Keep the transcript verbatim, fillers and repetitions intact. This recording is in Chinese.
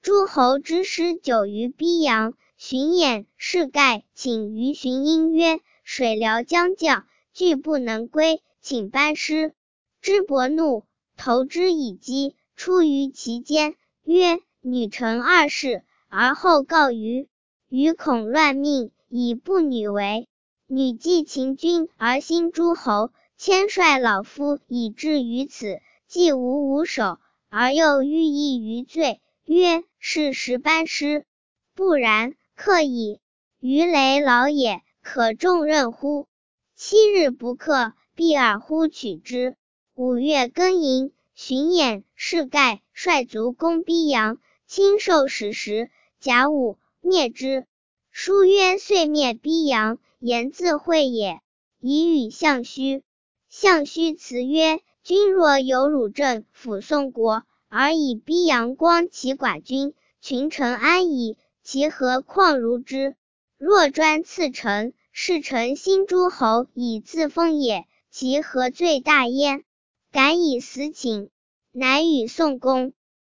诸侯之师久于逼阳，荀偃、士盖请于荀英曰：水辽将将，拒不能归，请班师。支伯怒，投之以击，出于其间，曰：女臣二世，而后告于。余恐乱命，以不女为。女既秦君而兴诸侯，牵率老夫以至于此，既无吾首，而又欲意于罪，曰：是时班师。不然，克矣。余累老也，可重任乎？七日不克，必尔乎取之。五月庚寅，荀偃、士盖率卒攻逼阳，亲受使时，甲午，灭之。书曰：遂灭逼阳，言自讳也。以与项须。项须辞曰：君若有汝政辅宋国，而以逼阳光其寡君，群臣安矣，其何况如之？若专赐臣，是臣兴诸侯以自封也，其何罪大焉？敢以死请，乃与宋公。